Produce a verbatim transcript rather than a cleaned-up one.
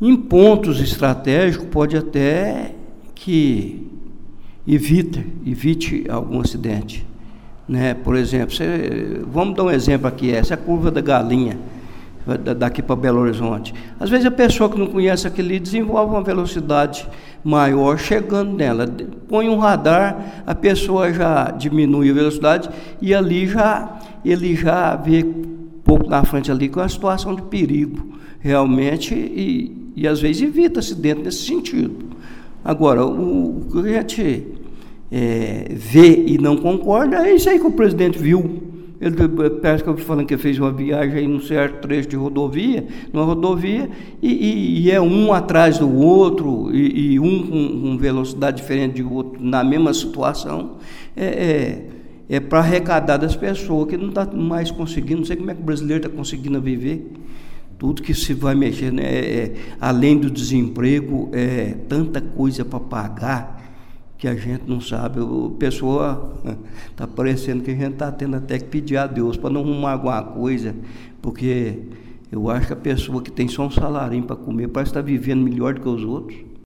em pontos estratégicos, pode até que evite, evite algum acidente. Né? Por exemplo, você, vamos dar um exemplo aqui, essa é a curva da Galinha, daqui para Belo Horizonte. Às vezes a pessoa que não conhece aquele desenvolve uma velocidade maior chegando nela, põe um radar, a pessoa já diminui a velocidade e ali já ele já vê um pouco na frente ali com a situação de perigo realmente e, e às vezes evita acidente nesse sentido. Agora, o, o que a gente é, vê e não concorda é isso aí que o presidente viu. Ele parece que eu estou falando que ele fez uma viagem aí num certo trecho de rodovia, numa rodovia, e, e, e é um atrás do outro, e, e um com, com velocidade diferente do outro, na mesma situação, é, é, é para arrecadar das pessoas que não está mais conseguindo, não sei como é que o brasileiro está conseguindo viver. Tudo que se vai mexer, né, é, além do desemprego, é tanta coisa para pagar, que a gente não sabe. A pessoa está parecendo que a gente está tendo até que pedir a Deus para não arrumar alguma coisa, porque eu acho que a pessoa que tem só um salarinho para comer parece estar vivendo melhor do que os outros.